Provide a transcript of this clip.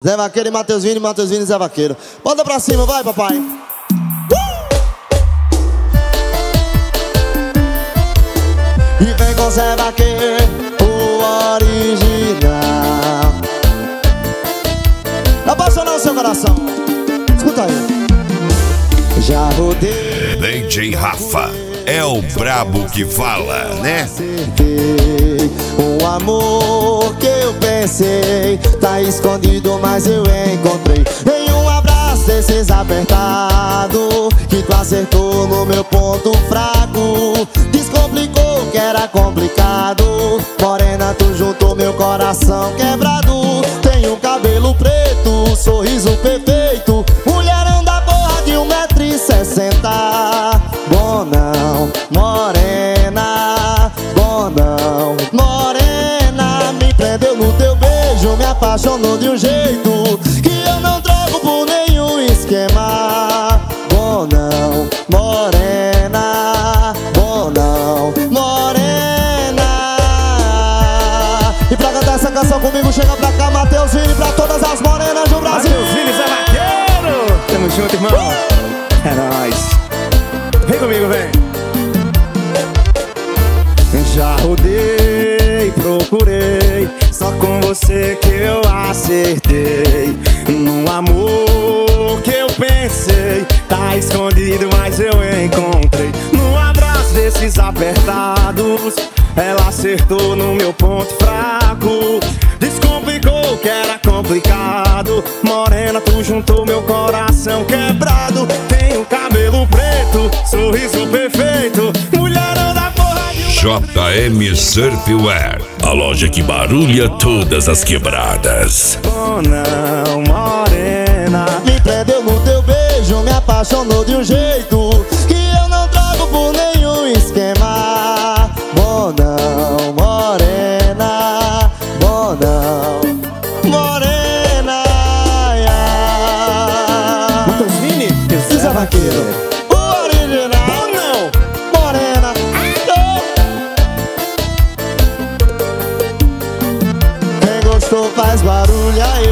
Zé Vaqueiro e Matheus Vini e Zé Vaqueiro. Bota pra cima, vai, papai. E vem com Zé Vaqueiro, o original. Apaixonar o seu coração. Escuta aí. Já rodei. DJ Rafa é o brabo que fala, né? O amor que eu pensei tá escondido, mas eu encontrei em um abraço desses apertado, que tu acertou no meu ponto fraco. Descomplicou que era complicado. Morena, tu juntou meu coração quebrado. Tem um cabelo preto, sorriso perfeito, mulherão da porra de 1,60 m. Bom não, morena, bom não, morena. Me prendeu no teu beijo, me apaixonou de um jeito que eu não troco por nenhum esquema. Bom não, morena, bom não, morena. E pra cantar essa canção comigo, chega pra cá, Matheus Vini, pra todas as morenas do Brasil. Matheus Vini, Zé Vaqueiro. Tamo junto, irmão. É nóis. Vem comigo, vem. Já rodei, procurei, só com você que eu acertei. Num amor que eu pensei tá escondido, mas eu encontrei. Num abraço desses apertados, ela acertou no meu ponto fraco. Descomplicou que era complicado. Morena, tu juntou meu coração quebrado. Tem um cabelo preto, sorriso perfeito, mulherão da porra de JM Surfwear, a loja que barulha todas as quebradas. Bom não, morena. Me prendeu no teu beijo, me apaixonou de um jeito que eu não troco por nenhum esquema. Bom não, morena, bom não, morena. Matheus Vini E Zé Vaqueiro, o original. Bom não, morena. Quem gostou faz barulho aí.